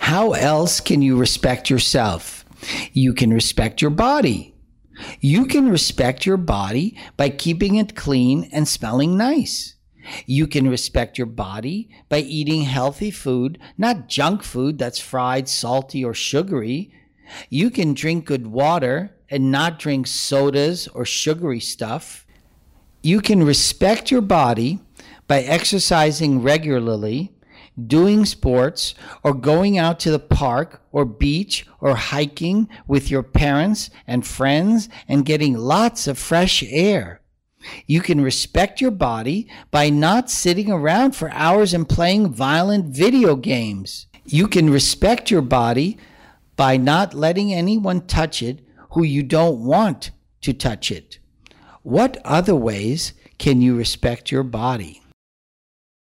How else can you respect yourself? You can respect your body. You can respect your body by keeping it clean and smelling nice. You can respect your body by eating healthy food, not junk food that's fried, salty, or sugary. You can drink good water and not drink sodas or sugary stuff. You can respect your body by exercising regularly, doing sports, or going out to the park or beach or hiking with your parents and friends and getting lots of fresh air. You can respect your body by not sitting around for hours and playing violent video games. You can respect your body by not letting anyone touch it who you don't want to touch it. What other ways can you respect your body?